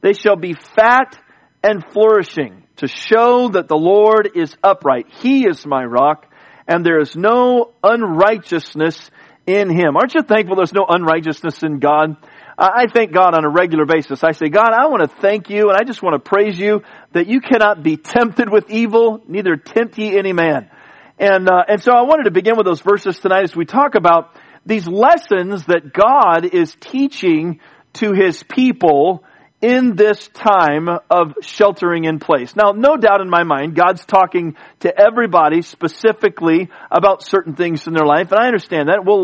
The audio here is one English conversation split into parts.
They shall be fat and flourishing, to show that the Lord is upright. He is my rock, and there is no unrighteousness in Him. Aren't you thankful there's no unrighteousness in God? I thank God on a regular basis. I say, God, I want to thank you, and I just want to praise you that you cannot be tempted with evil, neither tempt ye any man. And so I wanted to begin with those verses tonight as we talk about these lessons that God is teaching to His people in this time of sheltering in place. Now, no doubt in my mind, God's talking to everybody specifically about certain things in their life, and I understand that. We'll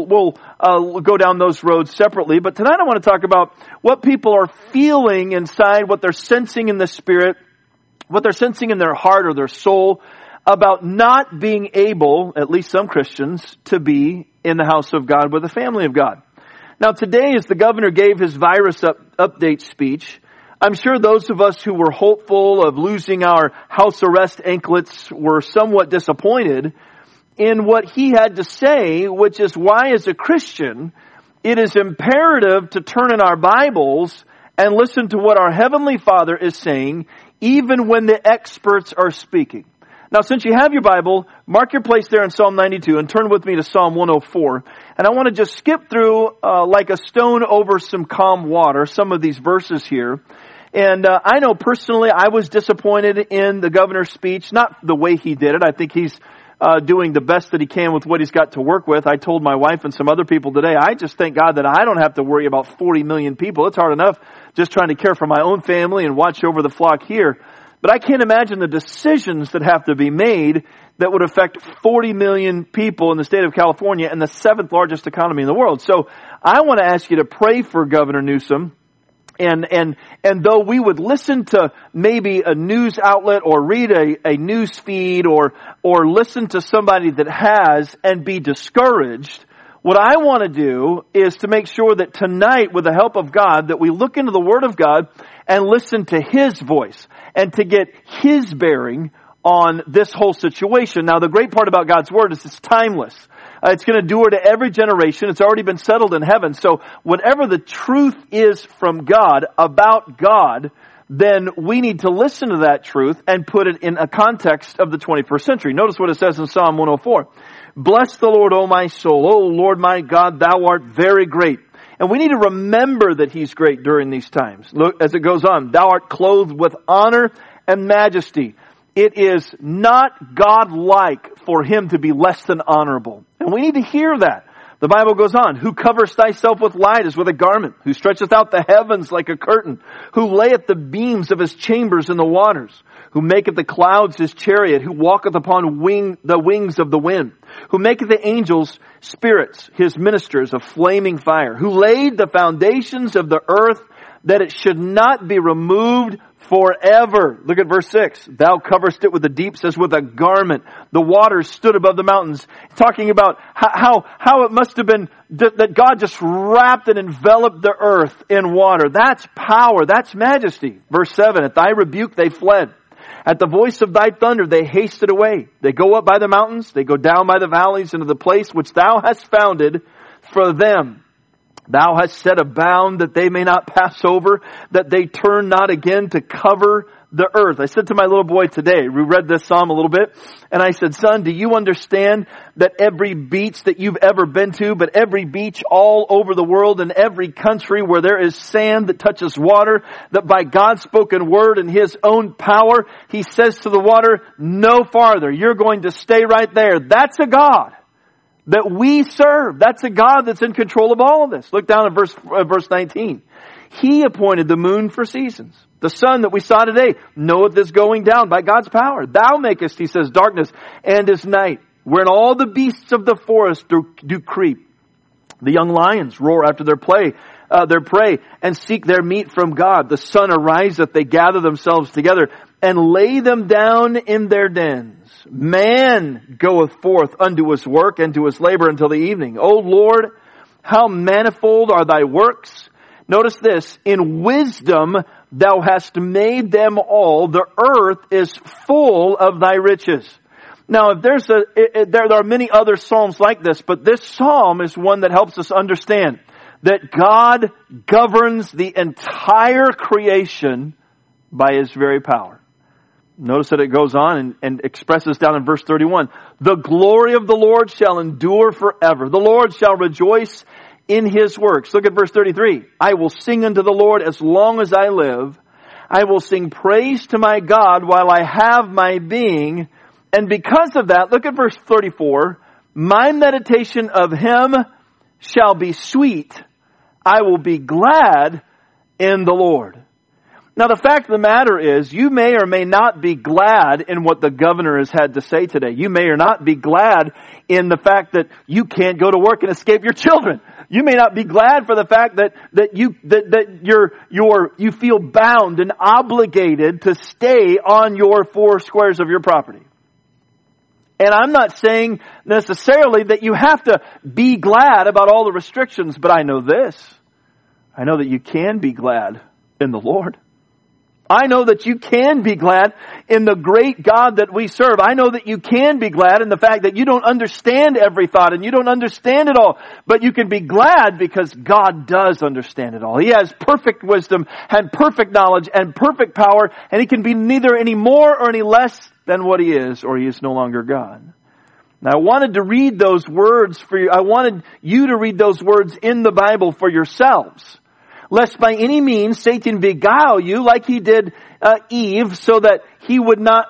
go down those roads separately, but tonight I want to talk about what people are feeling inside, what they're sensing in the spirit, what they're sensing in their heart or their soul about not being able, at least some Christians, to be in the house of God with the family of God. Now today, as the governor gave his virus update speech, I'm sure those of us who were hopeful of losing our house arrest anklets were somewhat disappointed in what he had to say, which is why as a Christian, it is imperative to turn in our Bibles and listen to what our Heavenly Father is saying, even when the experts are speaking. Now, since you have your Bible, mark your place there in Psalm 92 and turn with me to Psalm 104. And I want to just skip through, like a stone over some calm water, some of these verses here. And I know personally I was disappointed in the governor's speech, not the way he did it. I think he's doing the best that he can with what he's got to work with. I told my wife and some other people today, I just thank God that I don't have to worry about 40 million people. It's hard enough just trying to care for my own family and watch over the flock here. But I can't imagine the decisions that have to be made that would affect 40 million people in the state of California and the 7th largest economy in the world. So I want to ask you to pray for Governor Newsom. And though we would listen to maybe a news outlet or read a news feed or listen to somebody that has and be discouraged, what I want to do is to make sure that tonight, with the help of God, that we look into the Word of God and listen to His voice and to get His bearing on this whole situation. Now, the great part about God's Word is it's timeless. It's going to endure to every generation. It's already been settled in heaven. So whatever the truth is from God about God, then we need to listen to that truth and put it in a context of the 21st century. Notice what it says in Psalm 104. Bless the Lord, O my soul. O Lord my God, thou art very great. And we need to remember that He's great during these times. Look, as it goes on, thou art clothed with honor and majesty. It is not God-like for Him to be less than honorable. And we need to hear that. The Bible goes on, who covers thyself with light as with a garment, who stretcheth out the heavens like a curtain, who layeth the beams of His chambers in the waters, who maketh the clouds His chariot, who walketh upon the wings of the wind, who maketh the angels spirits, His ministers of flaming fire, who laid the foundations of the earth that it should not be removed forever. Look at verse 6. Thou coverest it with the deeps as with a garment. The waters stood above the mountains. Talking about how it must have been that God just wrapped and enveloped the earth in water. That's power. That's majesty. Verse 7. At thy rebuke they fled. At the voice of thy thunder they hasted away. They go up by the mountains. They go down by the valleys into the place which thou hast founded for them. Thou hast set a bound that they may not pass over, that they turn not again to cover the earth. I said to my little boy today, we read this psalm a little bit, and I said, son, do you understand that every beach that you've ever been to, but every beach all over the world in every country where there is sand that touches water, that by God's spoken word and His own power, He says to the water, no farther. You're going to stay right there. That's a God that we serve. That's a God that's in control of all of this. Look down at verse 19. He appointed the moon for seasons. The sun that we saw today knoweth is going down by God's power. Thou makest, He says, darkness and is night, wherein all the beasts of the forest do creep. The young lions roar after their prey, and seek their meat from God. The sun ariseth, they gather themselves together, and lay them down in their dens. Man goeth forth unto his work and to his labor until the evening. O Lord, how manifold are thy works. Notice this, in wisdom thou hast made them all. The earth is full of thy riches. Now, if there are many other psalms like this, but this psalm is one that helps us understand that God governs the entire creation by His very power. Notice that it goes on and expresses down in verse 31, the glory of the Lord shall endure forever. The Lord shall rejoice in His works. Look at verse 33. I will sing unto the Lord as long as I live. I will sing praise to my God while I have my being. And because of that, look at verse 34. My meditation of Him shall be sweet. I will be glad in the Lord. Now the fact of the matter is, you may or may not be glad in what the governor has had to say today. You may or not be glad in the fact that you can't go to work and escape your children. You may not be glad for the fact that you feel bound and obligated to stay on your 4 squares of your property. And I'm not saying necessarily that you have to be glad about all the restrictions, but I know this. I know that you can be glad in the Lord. I know that you can be glad in the great God that we serve. I know that you can be glad in the fact that you don't understand every thought and you don't understand it all. But you can be glad because God does understand it all. He has perfect wisdom and perfect knowledge and perfect power, and He can be neither any more or any less than what He is, or He is no longer God. Now I wanted to read those words for you. I wanted you to read those words in the Bible for yourselves. Lest by any means Satan beguile you like he did Eve, so that you would not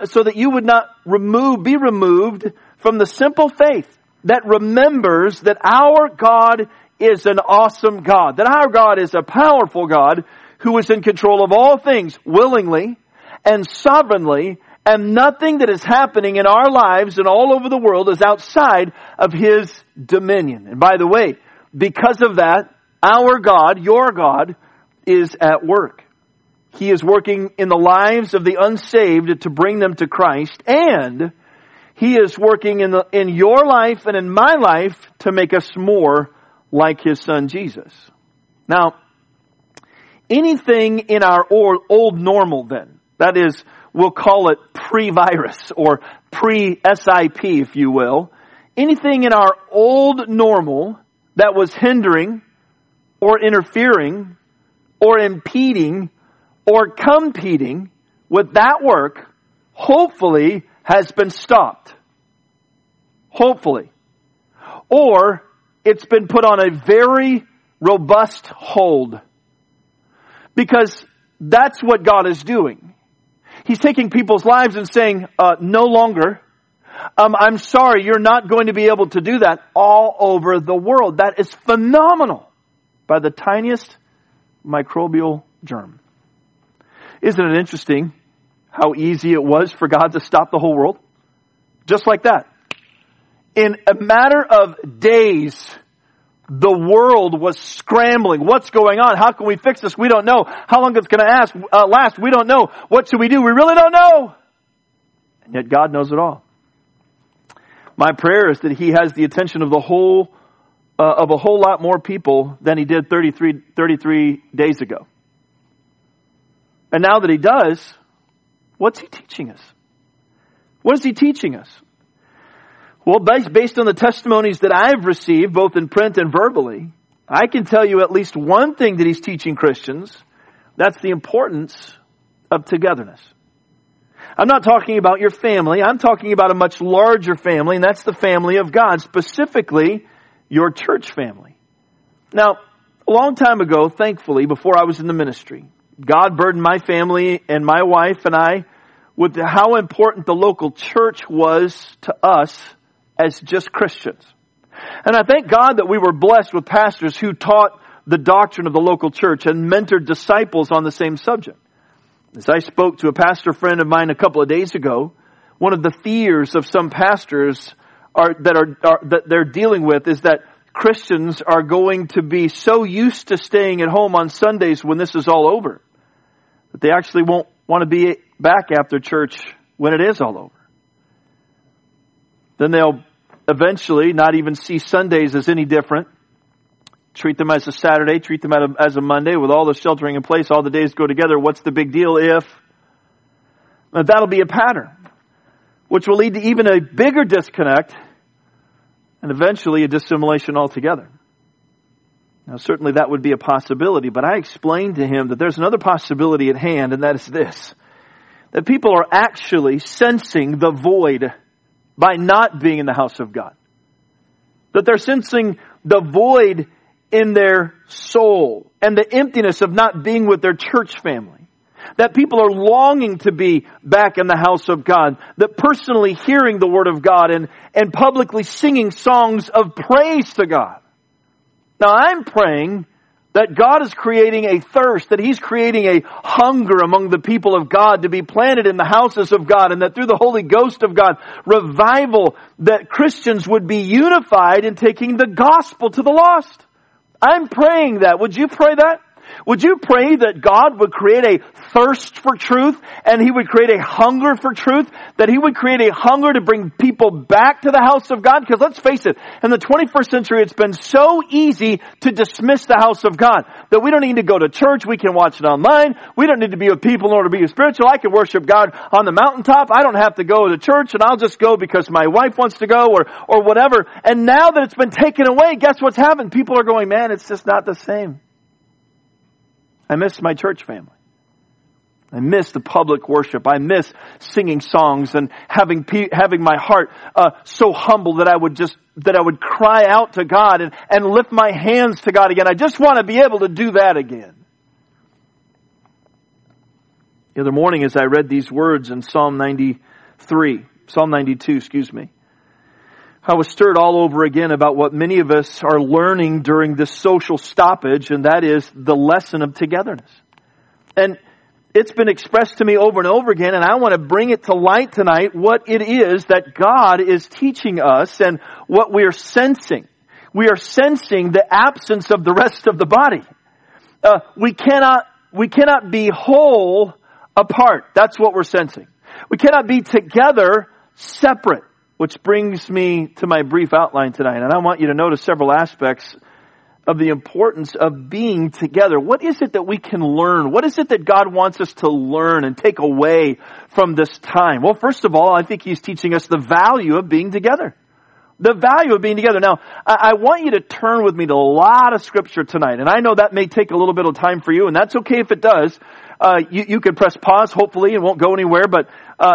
be removed from the simple faith that remembers that our God is an awesome God, that our God is a powerful God who is in control of all things willingly and sovereignly, and nothing that is happening in our lives and all over the world is outside of His dominion. And by the way, because of that, our God, your God, is at work. He is working in the lives of the unsaved to bring them to Christ, and He is working in your life and in my life to make us more like His Son Jesus. Now, anything in our old normal then, that is, we'll call it pre-virus or pre-SIP, if you will, anything in our old normal that was hindering or interfering or impeding or competing with that work, hopefully has been stopped. Hopefully. Or it's been put on a very robust hold. Because that's what God is doing. He's taking people's lives and saying, no longer. I'm sorry, you're not going to be able to do that all over the world. That is phenomenal. By the tiniest microbial germ. Isn't it interesting how easy it was for God to stop the whole world? Just like that. In a matter of days, the world was scrambling. What's going on? How can we fix this? We don't know. How long it's going to last? We don't know. What should we do? We really don't know. And yet God knows it all. My prayer is that He has the attention of a whole lot more people than He did 33 days ago. And now that He does, what's He teaching us? What is He teaching us? Well, based on the testimonies that I've received, both in print and verbally, I can tell you at least one thing that He's teaching Christians. That's the importance of togetherness. I'm not talking about your family. I'm talking about a much larger family, and that's the family of God, specifically your church family. Now, a long time ago, thankfully, before I was in the ministry, God burdened my family and my wife and I with how important the local church was to us as just Christians. And I thank God that we were blessed with pastors who taught the doctrine of the local church and mentored disciples on the same subject. As I spoke to a pastor friend of mine a couple of days ago, one of the fears of some pastors that they're dealing with is that Christians are going to be so used to staying at home on Sundays when this is all over that they actually won't want to be back after church when it is all over. Then they'll eventually not even see Sundays as any different. Treat them as a Saturday, treat them as a Monday with all the sheltering in place, all the days go together. What's the big deal if? That'll be a pattern, which will lead to even a bigger disconnect and eventually a dissimulation altogether. Now, certainly that would be a possibility, but I explained to him that there's another possibility at hand, and that is this: that people are actually sensing the void by not being in the house of God. That they're sensing the void in their soul and the emptiness of not being with their church family. That people are longing to be back in the house of God. That personally hearing the Word of God and publicly singing songs of praise to God. Now I'm praying that God is creating a thirst, that He's creating a hunger among the people of God to be planted in the houses of God, and that through the Holy Ghost of God, revival, that Christians would be unified in taking the gospel to the lost. I'm praying that. Would you pray that? Would you pray that God would create a thirst for truth, and He would create a hunger for truth, that He would create a hunger to bring people back to the house of God? Because let's face it, in the 21st century it's been so easy to dismiss the house of God that we don't need to go to church, we can watch it online, we don't need to be with people in order to be spiritual, I can worship God on the mountaintop, I don't have to go to church, and I'll just go because my wife wants to go or whatever. And now that it's been taken away, guess what's happened? People are going, man, it's just not the same. I miss my church family. I miss the public worship. I miss singing songs and having my heart so humble that I would cry out to God and lift my hands to God again. I just want to be able to do that again. The other morning, as I read these words in Psalm 92, I was stirred all over again about what many of us are learning during this social stoppage, and that is the lesson of togetherness. And it's been expressed to me over and over again, and I want to bring it to light tonight, what it is that God is teaching us and what we are sensing. We are sensing the absence of the rest of the body. We cannot be whole apart. That's what we're sensing. We cannot be together separate. Which brings me to my brief outline tonight. And I want you to notice several aspects of the importance of being together. What is it that we can learn? What is it that God wants us to learn and take away from this time? Well, first of all, I think He's teaching us the value of being together. The value of being together. Now, I want you to turn with me to a lot of Scripture tonight. And I know that may take a little bit of time for you, and that's okay if it does. You can press pause, hopefully, and won't go anywhere. But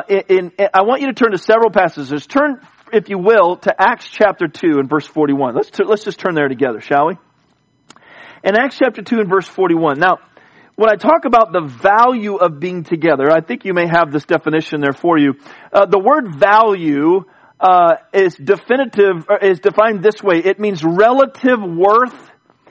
I want you to turn to several passages. Turn, if you will, to Acts chapter 2 and verse 41. Let's just turn there together, shall we? In Acts chapter 2 and verse 41. Now, when I talk about the value of being together, I think you may have this definition there for you. The word value is defined this way. It means relative worth,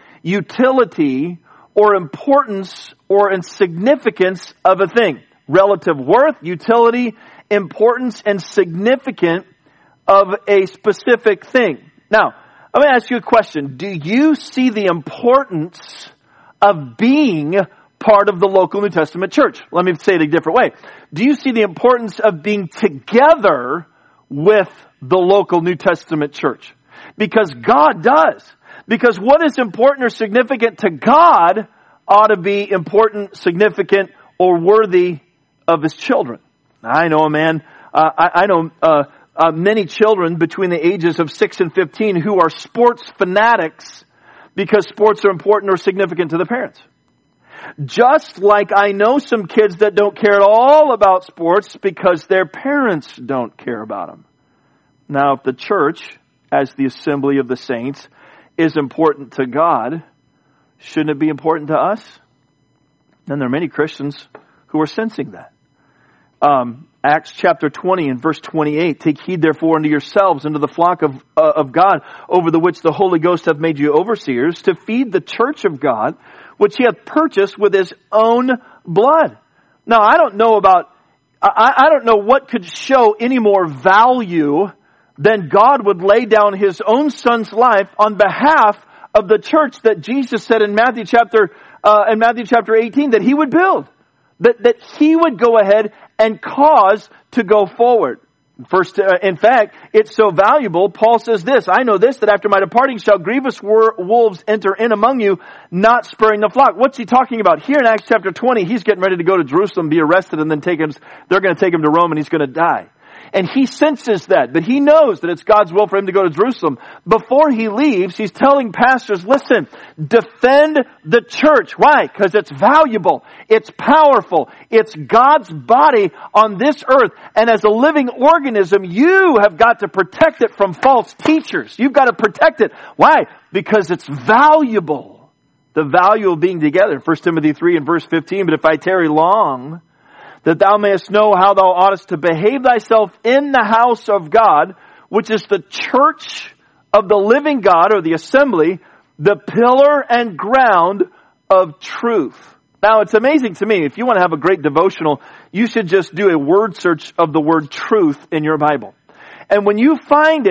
utility, or importance or significance of a thing. Relative worth, utility, importance, and significance of a specific thing. Now, let me ask you a question. Do you see the importance of being part of the local New Testament church? Let me say it a different way. Do you see the importance of being together with the local New Testament church? Because God does. Because what is important or significant to God ought to be important, significant, or worthy of His children. I know a man, I know many children between the ages of 6 and 15 who are sports fanatics because sports are important or significant to the parents. Just like I know some kids that don't care at all about sports because their parents don't care about them. Now, if the church, as the assembly of the saints, is important to God, shouldn't it be important to us? And there are many Christians who are sensing that. Acts chapter 20 and verse 28, take heed therefore unto yourselves and to the flock of God, over the which the Holy Ghost hath made you overseers, to feed the church of God, which He hath purchased with His own blood. Now, I don't know what could show any more value than God would lay down His own Son's life on behalf of the church that Jesus said in Matthew chapter 18 that He would build. That He would go ahead and cause to go forward. First, in fact, it's so valuable, Paul says this, I know this, that after my departing shall grievous wolves enter in among you, not sparing the flock. What's he talking about? Here in Acts chapter 20, he's getting ready to go to Jerusalem, be arrested, and then they're going to take him to Rome, and he's going to die. And he senses that, but he knows that it's God's will for him to go to Jerusalem. Before he leaves, he's telling pastors, listen, defend the church. Why? Because it's valuable. It's powerful. It's God's body on this earth. And as a living organism, you have got to protect it from false teachers. You've got to protect it. Why? Because it's valuable. The value of being together. 1 Timothy 3 and verse 15, but if I tarry long, that thou mayest know how thou oughtest to behave thyself in the house of God, which is the church of the living God, or the assembly, the pillar and ground of truth. Now, it's amazing to me, if you want to have a great devotional, you should just do a word search of the word truth in your Bible. And when you find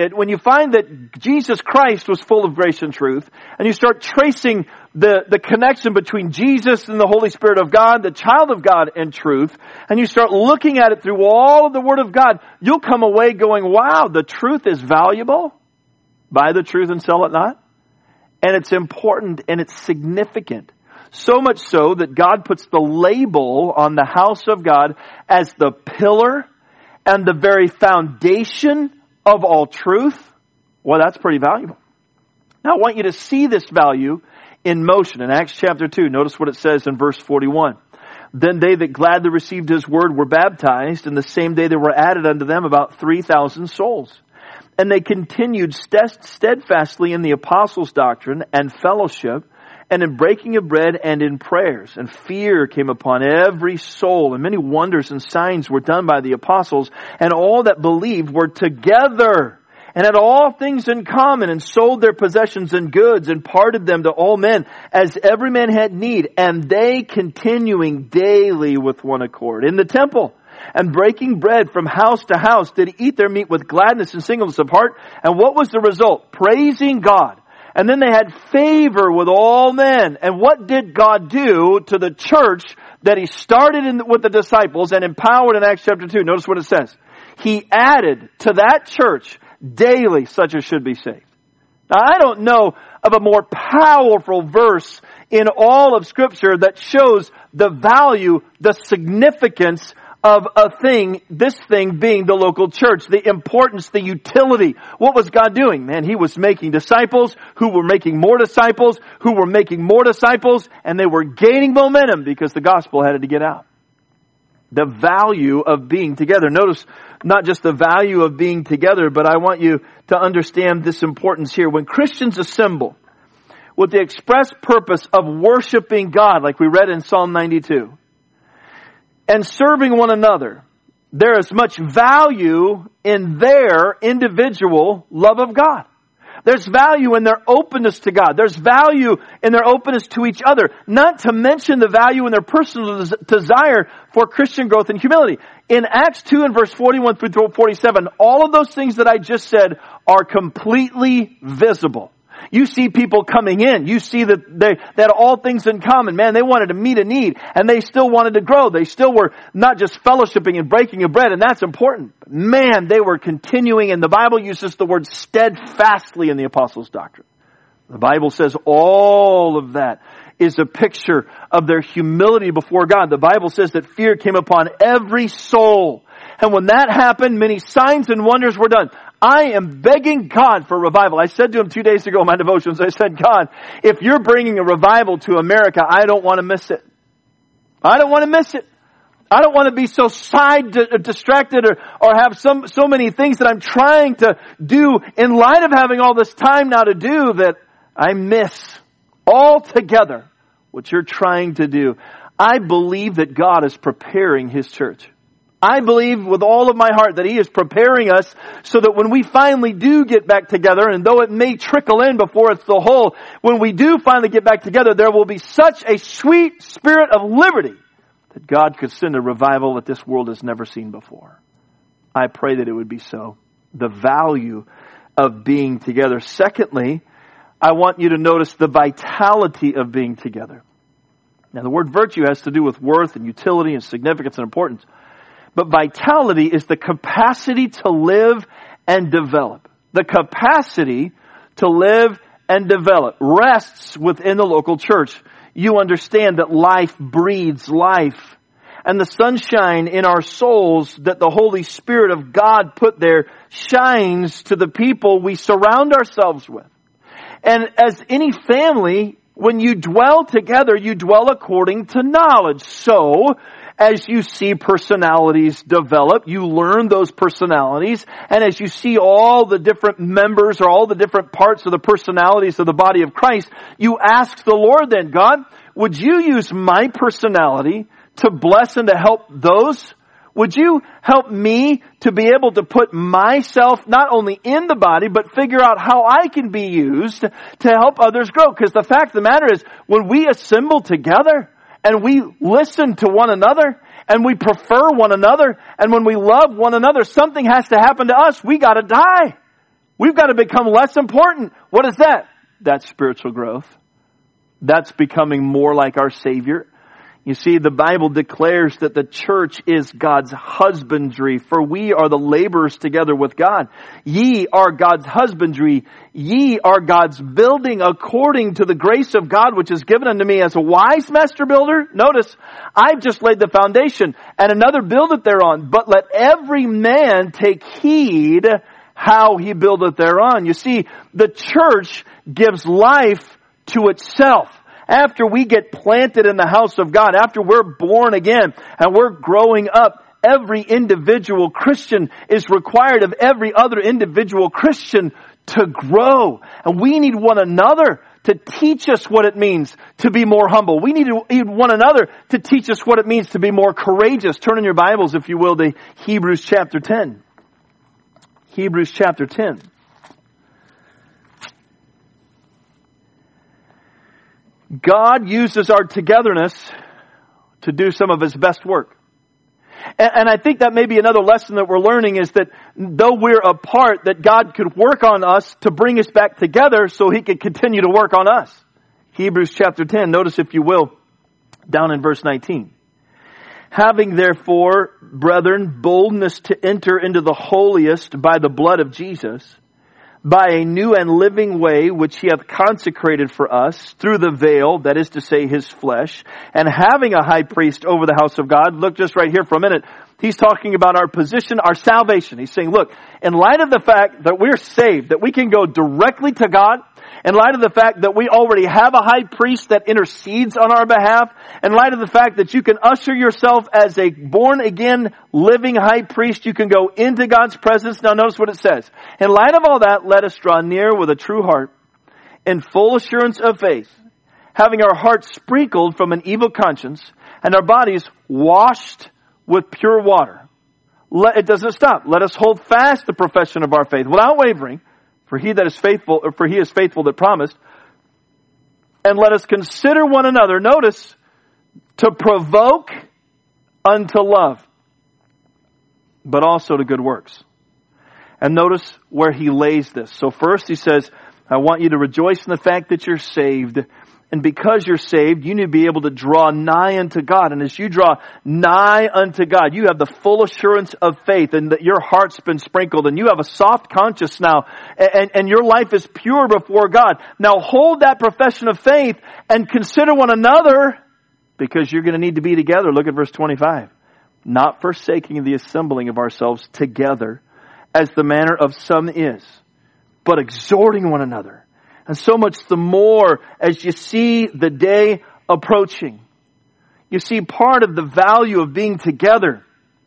that Jesus Christ was full of grace and truth, and you start tracing the connection between Jesus and the Holy Spirit of God, the child of God and truth, and you start looking at it through all of the Word of God, you'll come away going, wow, the truth is valuable. Buy the truth and sell it not. And it's important and it's significant. So much so that God puts the label on the house of God as the pillar and the very foundation of all truth. Well, that's pretty valuable. Now I want you to see this value in motion. In Acts chapter 2, notice what it says in verse 41. Then they that gladly received his word were baptized, and the same day there were added unto them about 3,000 souls. And they continued steadfastly in the apostles' doctrine and fellowship, and in breaking of bread and in prayers. And fear came upon every soul, and many wonders and signs were done by the apostles, and all that believed were together, and had all things in common, and sold their possessions and goods, and parted them to all men, as every man had need. And they, continuing daily with one accord in the temple, and breaking bread from house to house, did eat their meat with gladness and singleness of heart. And what was the result? Praising God. And then they had favor with all men. And what did God do to the church that he started with the disciples and empowered in Acts chapter 2? Notice what it says. He added to that church daily such as should be saved. Now, I don't know of a more powerful verse in all of Scripture that shows the value, the significance of this thing being the local church, the importance, the utility. What was God doing? Man, he was making disciples who were making more disciples, who were making more disciples, and they were gaining momentum because the gospel had to get out. The value of being together. Notice not just the value of being together, but I want you to understand this importance here. When Christians assemble with the express purpose of worshiping God, like we read in Psalm 92, and serving one another, there is much value in their individual love of God. There's value in their openness to God. There's value in their openness to each other. Not to mention the value in their personal desire for Christian growth and humility. In Acts 2 and verse 41 through 47, all of those things that I just said are completely visible. You see people coming in. You see that they had all things in common. Man, they wanted to meet a need, and they still wanted to grow. They still were not just fellowshipping and breaking of bread, and that's important. But man, they were continuing, and the Bible uses the word steadfastly in the apostles' doctrine. The Bible says all of that is a picture of their humility before God. The Bible says that fear came upon every soul. And when that happened, many signs and wonders were done. I am begging God for revival. I said to him 2 days ago in my devotions, I said, God, if you're bringing a revival to America, I don't want to miss it. I don't want to miss it. I don't want to be so distracted or have so many things that I'm trying to do in light of having all this time now to do that I miss altogether what you're trying to do. I believe that God is preparing His church. I believe with all of my heart that He is preparing us so that when we finally do get back together, and though it may trickle in before it's the whole, when we do finally get back together, there will be such a sweet spirit of liberty that God could send a revival that this world has never seen before. I pray that it would be so. The value of being together. Secondly, I want you to notice the vitality of being together. Now, the word virtue has to do with worth and utility and significance and importance. But vitality is the capacity to live and develop. The capacity to live and develop rests within the local church. You understand that life breeds life. and the sunshine in our souls that the Holy Spirit of God put there shines to the people we surround ourselves with. And as any family, when you dwell together, you dwell according to knowledge. So, as you see personalities develop, you learn those personalities. And as you see all the different members or all the different parts of the personalities of the body of Christ, you ask the Lord then, God, would you use my personality to bless and to help those? Would you help me to be able to put myself not only in the body, but figure out how I can be used to help others grow? Because the fact of the matter is, when we assemble together, and we listen to one another, and we prefer one another, and when we love one another, something has to happen to us. We gotta die. We've got to become less important. What is that? That's spiritual growth. That's becoming more like our Savior. You see, the Bible declares that the church is God's husbandry, for we are the laborers together with God. Ye are God's husbandry. Ye are God's building according to the grace of God, which is given unto me as a wise master builder. Notice, I've just laid the foundation, and another buildeth thereon. But let every man take heed how he buildeth thereon. You see, the church gives life to itself. After we get planted in the house of God, after we're born again and we're growing up, every individual Christian is required of every other individual Christian to grow. And we need one another to teach us what it means to be more humble. We need one another to teach us what it means to be more courageous. Turn in your Bibles, if you will, to Hebrews chapter 10. Hebrews chapter 10. God uses our togetherness to do some of His best work. And I think that may be another lesson that we're learning, is that though we're apart, that God could work on us to bring us back together so He could continue to work on us. Hebrews chapter 10, notice if you will, down in verse 19. Having therefore, brethren, boldness to enter into the holiest by the blood of Jesus, by a new and living way which He hath consecrated for us through the veil, that is to say, His flesh, and having a high priest over the house of God. Look just right here for a minute. He's talking about our position, our salvation. He's saying, look, in light of the fact that we're saved, that we can go directly to God, in light of the fact that we already have a high priest that intercedes on our behalf, in light of the fact that you can usher yourself as a born-again, living high priest, you can go into God's presence. Now notice what it says. In light of all that, let us draw near with a true heart, in full assurance of faith, having our hearts sprinkled from an evil conscience, and our bodies washed with pure water. It doesn't stop. Let us hold fast the profession of our faith without wavering, for He is faithful that promised. And let us consider one another, notice, to provoke unto love, but also to good works. And notice where he lays this. So first he says, I want you to rejoice in the fact that you're saved. And because you're saved, you need to be able to draw nigh unto God. And as you draw nigh unto God, you have the full assurance of faith, and that your heart's been sprinkled, and you have a soft conscience now, and your life is pure before God. Now hold that profession of faith and consider one another, because you're going to need to be together. Look at verse 25. Not forsaking the assembling of ourselves together, as the manner of some is, but exhorting one another. And so much the more as you see the day approaching. You see, part of the value of being together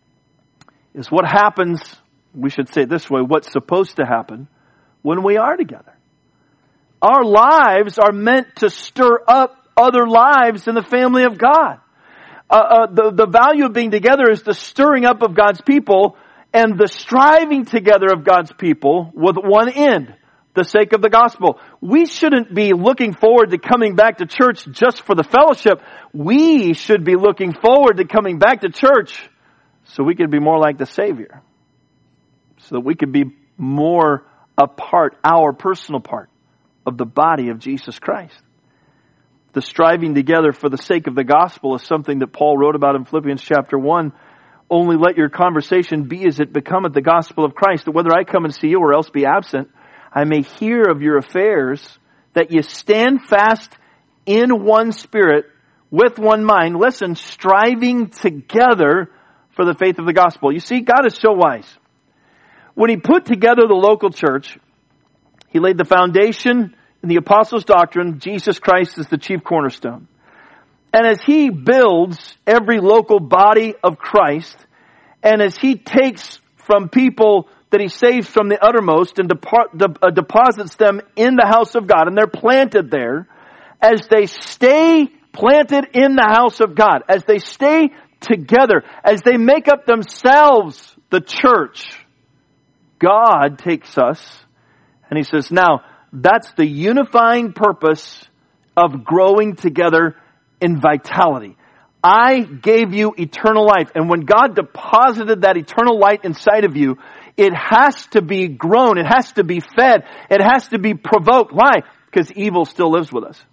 is what happens, we should say it this way, what's supposed to happen when we are together. Our lives are meant to stir up other lives in the family of God. The value of being together is the stirring up of God's people and the striving together of God's people with one end, the sake of the gospel. We shouldn't be looking forward to coming back to church just for the fellowship. We should be looking forward to coming back to church so we can be more like the Savior. So that we could be more a part, our personal part, of the body of Jesus Christ. The striving together for the sake of the gospel is something that Paul wrote about in Philippians chapter 1. Only let your conversation be as it becometh the gospel of Christ, that whether I come and see you or else be absent, I may hear of your affairs, that you stand fast in one spirit, with one mind, listen, striving together for the faith of the gospel. You see, God is so wise. When He put together the local church, He laid the foundation in the apostles' doctrine. Jesus Christ is the chief cornerstone. And as He builds every local body of Christ, and as He takes from people that He saves from the uttermost and deposits them in the house of God, and they're planted there, as they stay planted in the house of God, as they stay together, as they make up themselves the church, God takes us and He says, now, that's the unifying purpose of growing together in vitality. I gave you eternal life. And when God deposited that eternal light inside of you, it has to be grown. It has to be fed. It has to be provoked. Why? Because evil still lives with us.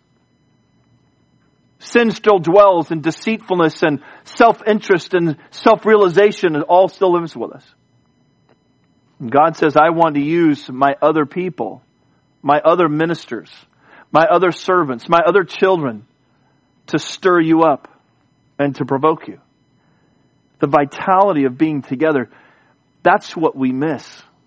Sin still dwells, and deceitfulness and self-interest and self-realization, it all still lives with us. And God says, I want to use my other people, my other ministers, my other servants, my other children to stir you up and to provoke you. The vitality of being together, that's what we miss.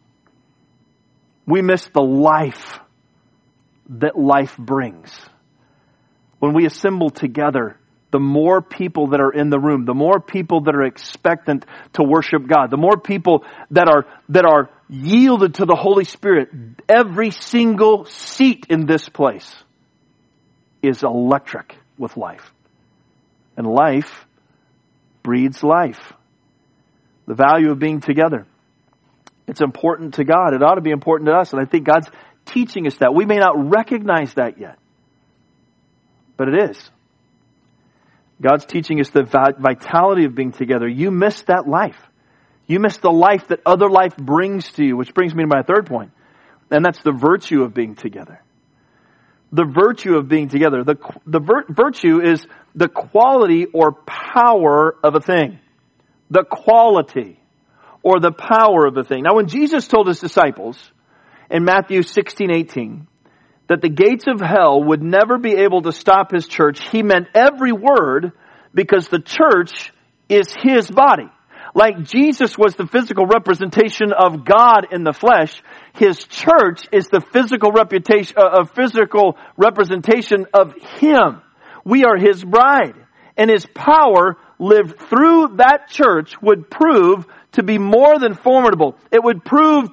We miss the life that life brings. When we assemble together, the more people that are in the room, the more people that are expectant to worship God, the more people that are yielded to the Holy Spirit, every single seat in this place is electric with life. And life breeds life. The value of being together. It's important to God. It ought to be important to us. And I think God's teaching us that. We may not recognize that yet. But it is. God's teaching us the vitality of being together. You miss that life. You miss the life that other life brings to you, which brings me to my third point. And that's the virtue of being together. The virtue of being together. The virtue is the quality or power of a thing. The quality or the power of a thing. Now, when Jesus told His disciples in Matthew 16:18 that the gates of hell would never be able to stop His church, He meant every word, because the church is His body. Like Jesus was the physical representation of God in the flesh, His church is the physical representation of Him. We are His bride, and His power lived through that church would prove to be more than formidable. It would prove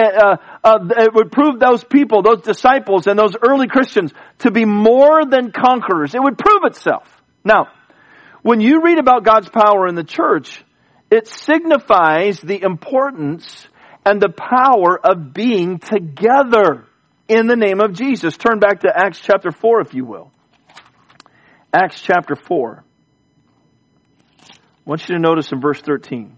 those people, those disciples, and those early Christians to be more than conquerors. It would prove itself. Now, when you read about God's power in the church, it signifies the importance and the power of being together in the name of Jesus. Turn back to Acts chapter 4, if you will. Acts chapter 4. I want you to notice in verse 13.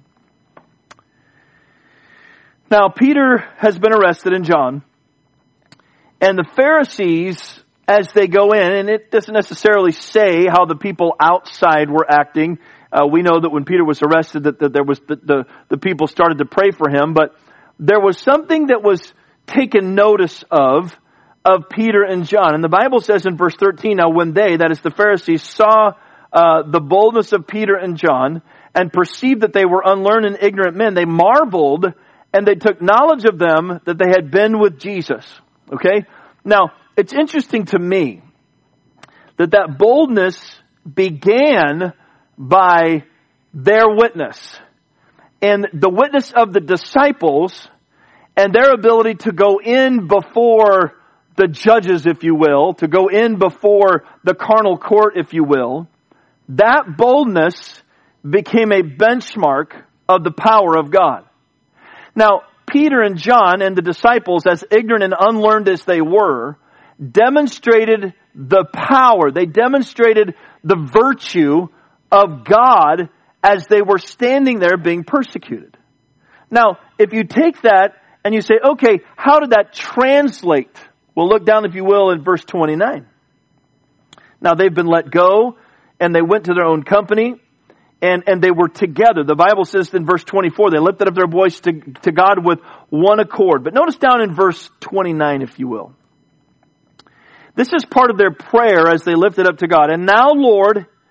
Now, Peter has been arrested, and John, and the Pharisees, as they go in, and it doesn't necessarily say how the people outside were acting. We know that when Peter was arrested, that there was the people started to pray for him, but there was something that was taken notice of Peter and John. And the Bible says in verse 13, now when they, that is the Pharisees, saw the boldness of Peter and John and perceived that they were unlearned and ignorant men, they marveled, and they took knowledge of them that they had been with Jesus. Okay? Now, it's interesting to me that boldness began by their witness. And the witness of the disciples and their ability to go in before the judges, if you will, to go in before the carnal court, if you will, that boldness became a benchmark of the power of God. Now, Peter and John and the disciples, as ignorant and unlearned as they were, demonstrated the power. They demonstrated the virtue of God as they were standing there being persecuted. Now, if you take that and you say, okay, how did that translate? Well, look down, if you will, in verse 29. Now, they've been let go, and they went to their own company, and they were together. The Bible says in verse 24, they lifted up their voice to God with one accord. But notice down in verse 29, if you will. This is part of their prayer as they lifted up to God. And now, Lord,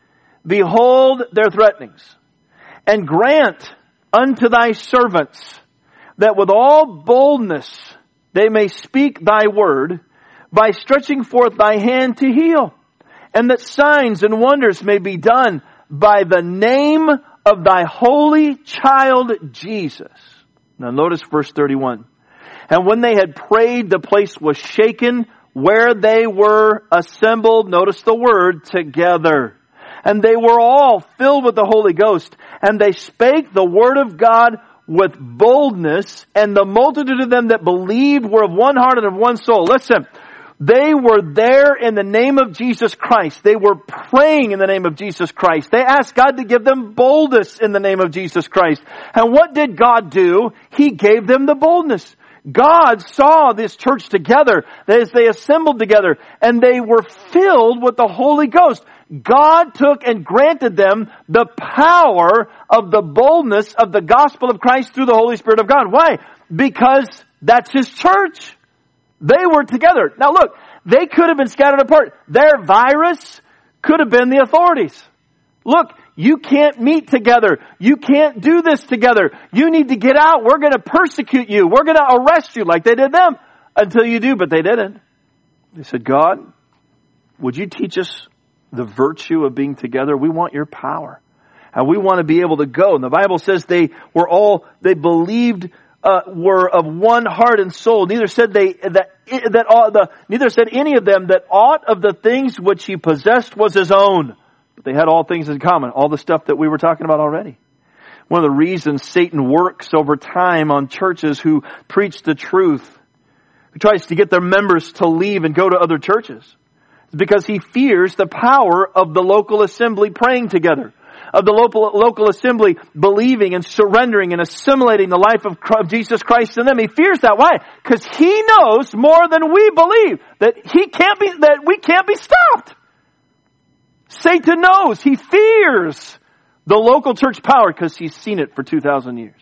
behold their threatenings, and grant unto thy servants that with all boldness they may speak thy word by stretching forth thy hand to heal, and that signs and wonders may be done by the name of thy holy child Jesus. Now notice verse 31. And when they had prayed, the place was shaken where they were assembled. Notice the word, together. And they were all filled with the Holy Ghost, and they spake the word of God with boldness, and the multitude of them that believed were of one heart and of one soul. Listen, they were there in the name of Jesus Christ. They were praying in the name of Jesus Christ. They asked God to give them boldness in the name of Jesus Christ. And what did God do? He gave them the boldness. God saw this church together as they assembled together, and they were filled with the Holy Ghost. God took and granted them the power of the boldness of the gospel of Christ through the Holy Spirit of God. Why? Because that's His church. They were together. Now look, they could have been scattered apart. Their virus could have been the authorities. Look, you can't meet together. You can't do this together. You need to get out. We're going to persecute you. We're going to arrest you like they did them until you do, but they didn't. They said, God, would you teach us the virtue of being together? We want your power. And we want to be able to go. And the Bible says they believed, were of one heart and soul. Neither said neither said any of them that aught of the things which he possessed was his own. But they had all things in common. All the stuff that we were talking about already. One of the reasons Satan works over time on churches who preach the truth, who tries to get their members to leave and go to other churches, is because he fears the power of the local assembly praying together, of the local assembly believing and surrendering and assimilating the life of Jesus Christ in them. He fears that. Why? Because he knows more than we believe that we can't be stopped. Satan knows. He fears the local church power because he's seen it for 2,000 years.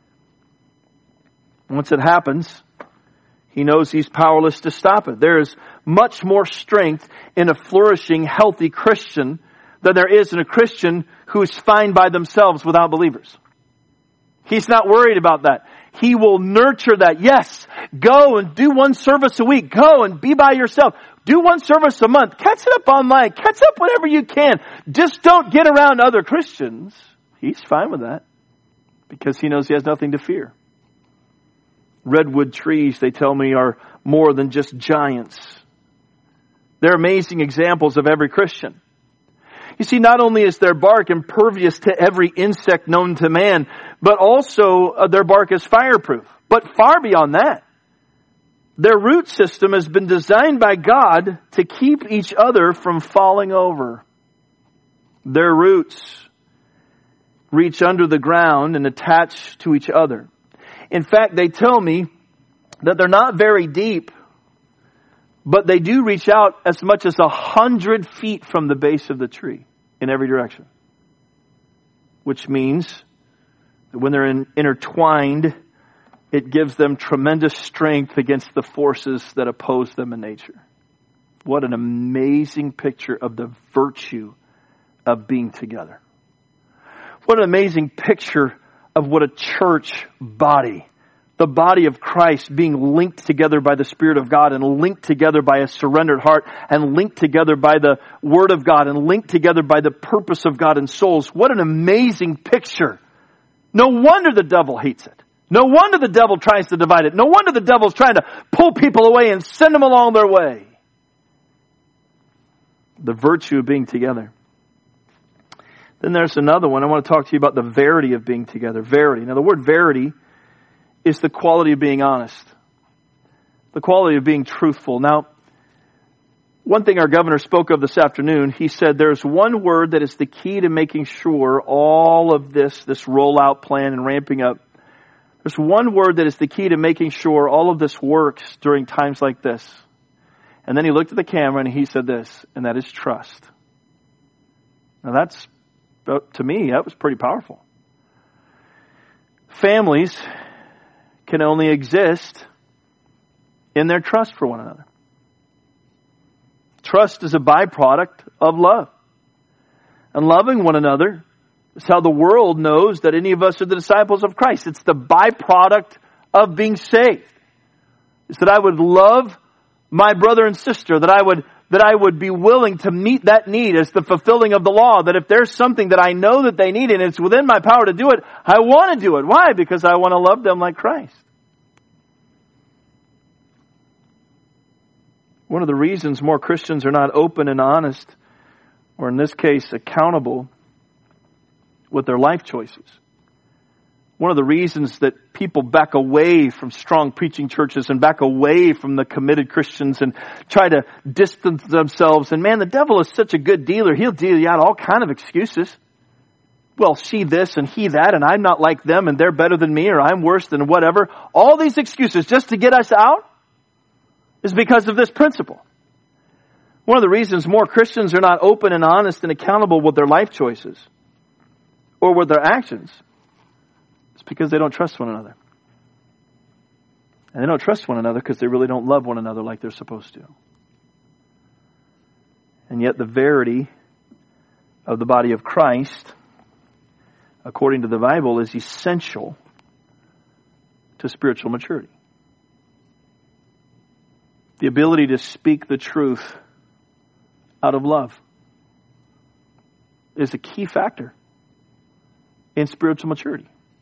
Once it happens, he knows he's powerless to stop it. There is much more strength in a flourishing, healthy Christian than there is in a Christian who is fine by themselves without believers. He's not worried about that. He will nurture that. Yes, go and do one service a week. Go and be by yourself. Do one service a month. Catch it up online. Catch up whenever you can. Just don't get around other Christians. He's fine with that because he knows he has nothing to fear. Redwood trees, they tell me, are more than just giants. They're amazing examples of every Christian. You see, not only is their bark impervious to every insect known to man, but also their bark is fireproof. But far beyond that, their root system has been designed by God to keep each other from falling over. Their roots reach under the ground and attach to each other. In fact, they tell me that they're not very deep, but they do reach out as much as 100 feet from the base of the tree in every direction. Which means that when they're intertwined, it gives them tremendous strength against the forces that oppose them in nature. What an amazing picture of the virtue of being together. What an amazing picture of what a church body, the body of Christ being linked together by the Spirit of God and linked together by a surrendered heart and linked together by the Word of God and linked together by the purpose of God in souls. What an amazing picture. No wonder the devil hates it. No wonder the devil tries to divide it. No wonder the devil's trying to pull people away and send them along their way. The virtue of being together. Then there's another one. I want to talk to you about the verity of being together. Verity. Now the word verity is the quality of being honest. The quality of being truthful. Now, one thing our governor spoke of this afternoon, he said there's one word that is the key to making sure all of this rollout plan and ramping up, there's one word that is the key to making sure all of this works during times like this. And then he looked at the camera and he said this, and that is trust. Now that's, to me, that was pretty powerful. Families can only exist in their trust for one another. Trust is a byproduct of love. and loving one another. It's how the world knows that any of us are the disciples of Christ. It's the byproduct of being saved. It's that I would love my brother and sister, that I would be willing to meet that need as the fulfilling of the law, that if there's something that I know that they need and it's within my power to do it, I want to do it. Why? Because I want to love them like Christ. One of the reasons more Christians are not open and honest, or in this case, accountable with their life choices. One of the reasons that people back away from strong preaching churches and back away from the committed Christians and try to distance themselves. And man, the devil is such a good dealer. He'll deal you out all kind of excuses. Well, she this and he that, and I'm not like them and they're better than me, or I'm worse than whatever. All these excuses just to get us out is because of this principle. One of the reasons more Christians are not open and honest and accountable with their life choices or with their actions is because they don't trust one another. And they don't trust one another because they really don't love one another like they're supposed to. And yet the verity of the body of Christ, according to the Bible, is essential to spiritual maturity. The ability to speak the truth out of love is a key factor in spiritual maturity.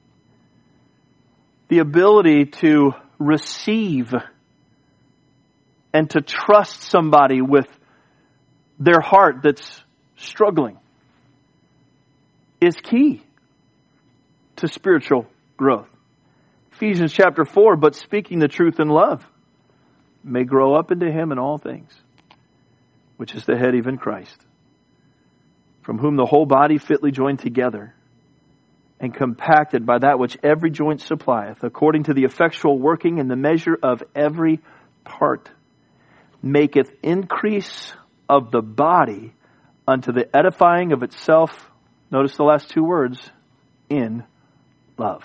The ability to receive and to trust somebody with their heart that's struggling is key to spiritual growth. Ephesians chapter 4, but speaking the truth in love may grow up into him in all things, which is the head, even Christ, from whom the whole body fitly joined together and compacted by that which every joint supplieth, according to the effectual working in the measure of every part, maketh increase of the body unto the edifying of itself. Notice the last two words, in love.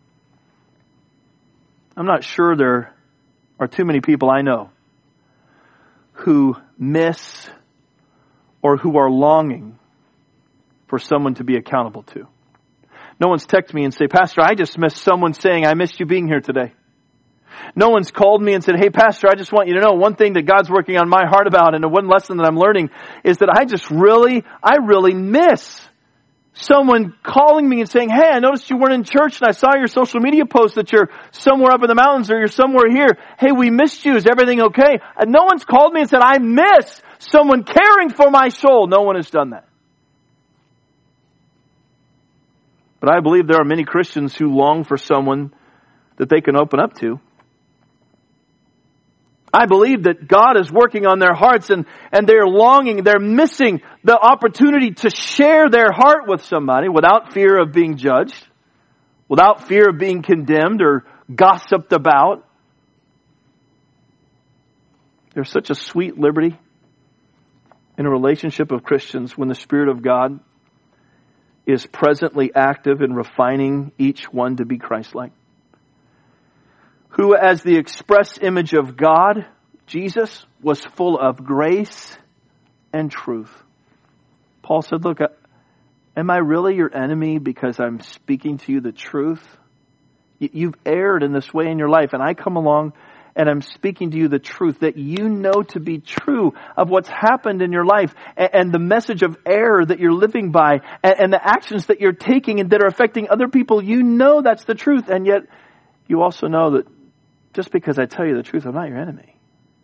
I'm not sure there are too many people I know who miss or who are longing for someone to be accountable to. No one's texted me and say, Pastor, I just missed someone saying, I missed you being here today. No one's called me and said, hey, Pastor, I just want you to know one thing that God's working on my heart about, and one lesson that I'm learning is that I really miss someone calling me and saying, hey, I noticed you weren't in church and I saw your social media post that you're somewhere up in the mountains or you're somewhere here. Hey, we missed you. Is everything okay? And no one's called me and said, I miss someone caring for my soul. No one has done that. But I believe there are many Christians who long for someone that they can open up to. I believe that God is working on their hearts and they're longing, they're missing the opportunity to share their heart with somebody without fear of being judged, without fear of being condemned or gossiped about. There's such a sweet liberty in a relationship of Christians when the Spirit of God is presently active in refining each one to be Christ-like. Who as the express image of God, Jesus, was full of grace and truth. Paul said, look, am I really your enemy because I'm speaking to you the truth? You've erred in this way in your life, and I come along and I'm speaking to you the truth that you know to be true of what's happened in your life and the message of error that you're living by and the actions that you're taking and that are affecting other people. You know that's the truth, and yet you also know that just because I tell you the truth, I'm not your enemy.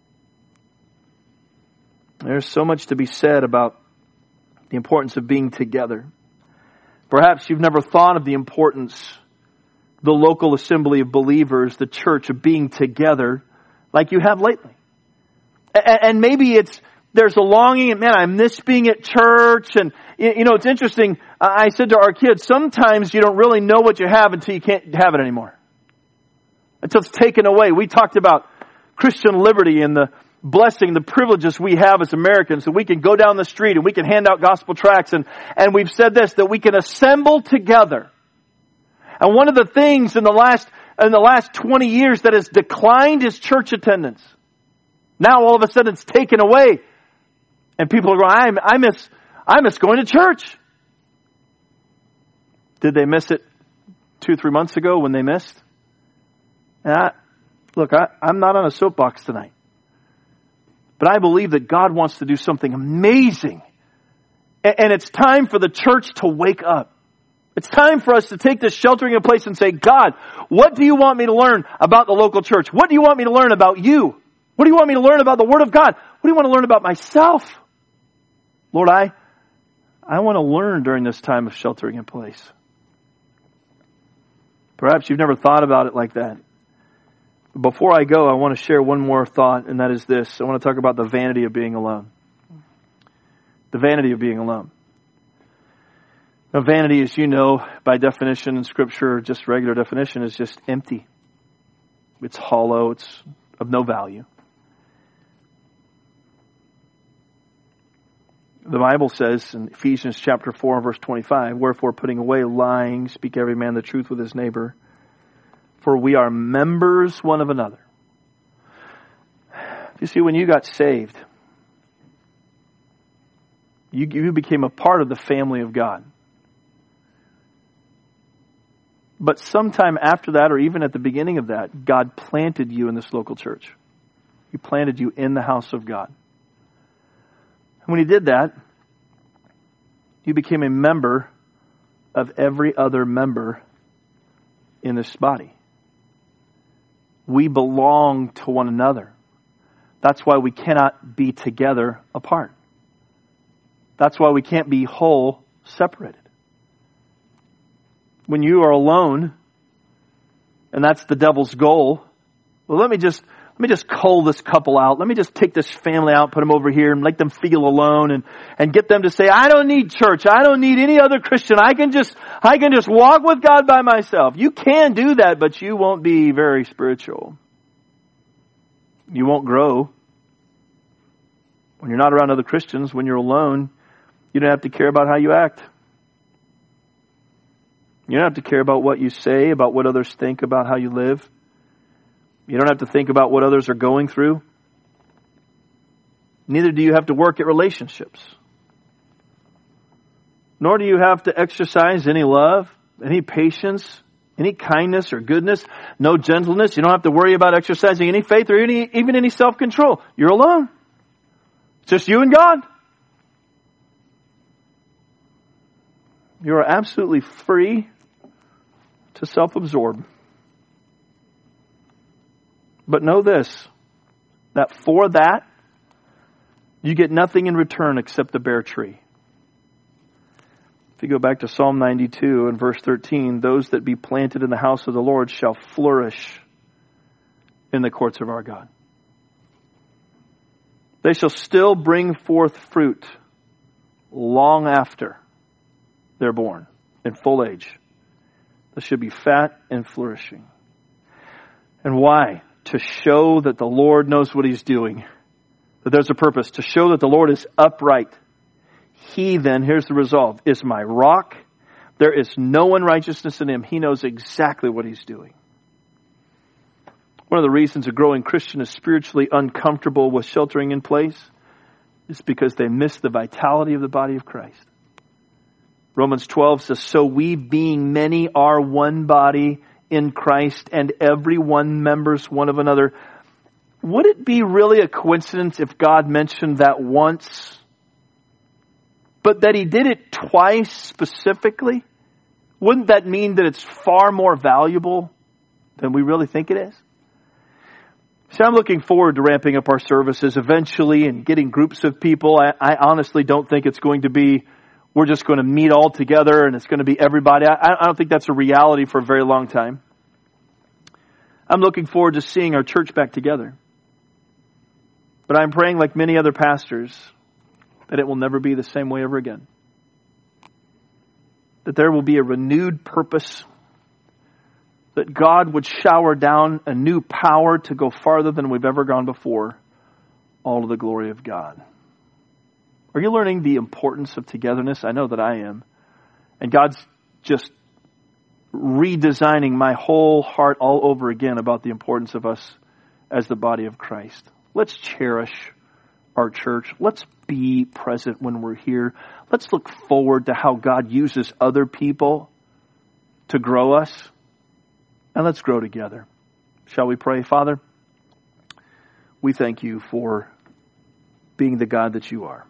There's so much to be said about the importance of being together. Perhaps you've never thought of the importance, the local assembly of believers, the church, of being together like you have lately. And maybe there's a longing, and man, I miss being at church. And, you know, it's interesting. I said to our kids, sometimes you don't really know what you have until you can't have it anymore. Until it's taken away. We talked about Christian liberty and the blessing, the privileges we have as Americans, that we can go down the street and we can hand out gospel tracts. And we've said this, that we can assemble together. And one of the things in the last 20 years that has declined is church attendance. Now all of a sudden it's taken away. And people are going, I miss going to church. Did they miss it 2-3 months ago when they missed? And I'm not on a soapbox tonight. But I believe that God wants to do something amazing. And it's time for the church to wake up. It's time for us to take this sheltering in place and say, God, what do you want me to learn about the local church? What do you want me to learn about you? What do you want me to learn about the Word of God? What do you want to learn about myself? Lord, I want to learn during this time of sheltering in place. Perhaps you've never thought about it like that. Before I go, I want to share one more thought, and that is this. I want to talk about the vanity of being alone. The vanity of being alone. Now, vanity, as you know, by definition in Scripture, just regular definition, is just empty. It's hollow. It's of no value. The Bible says in Ephesians chapter 4 verse 25, wherefore putting away lying, speak every man the truth with his neighbor, for we are members one of another. You see, when you got saved, you became a part of the family of God. But sometime after that, or even at the beginning of that, God planted you in this local church. He planted you in the house of God. And when He did that, you became a member of every other member in this body. We belong to one another. That's why we cannot be together apart. That's why we can't be whole separated. When you are alone, and that's the devil's goal, well, let me just cull this couple out. Let me just take this family out, put them over here, and make them feel alone, and get them to say, I don't need church. I don't need any other Christian. I can just walk with God by myself. You can do that, but you won't be very spiritual. You won't grow. When you're not around other Christians, when you're alone, you don't have to care about how you act. You don't have to care about what you say, about what others think about how you live. You don't have to think about what others are going through. Neither do you have to work at relationships. Nor do you have to exercise any love, any patience, any kindness or goodness, no gentleness. You don't have to worry about exercising any faith or even any self-control. You're alone. It's just you and God. You are absolutely free to self-absorb. But know this, that for that, you get nothing in return except the bare tree. If you go back to Psalm 92 and verse 13, those that be planted in the house of the Lord shall flourish in the courts of our God. They shall still bring forth fruit long after they're born, in full age. They should be fat and flourishing. And why? To show that the Lord knows what He's doing. That there's a purpose. To show that the Lord is upright. He then, here's the resolve, is my rock. There is no unrighteousness in Him. He knows exactly what He's doing. One of the reasons a growing Christian is spiritually uncomfortable with sheltering in place is because they miss the vitality of the body of Christ. Romans 12 says, so we being many are one body in Christ, and every one members one of another. Would it be really a coincidence if God mentioned that once, but that He did it twice specifically? Wouldn't that mean that it's far more valuable than we really think it is? So I'm looking forward to ramping up our services eventually and getting groups of people. I honestly don't think it's going to be, we're just going to meet all together and it's going to be everybody. I don't think that's a reality for a very long time. I'm looking forward to seeing our church back together. But I'm praying, like many other pastors, that it will never be the same way ever again. That there will be a renewed purpose. That God would shower down a new power to go farther than we've ever gone before. All to the glory of God. Are you learning the importance of togetherness? I know that I am. And God's just redesigning my whole heart all over again about the importance of us as the body of Christ. Let's cherish our church. Let's be present when we're here. Let's look forward to how God uses other people to grow us, and let's grow together. Shall we pray? Father, we thank you for being the God that you are.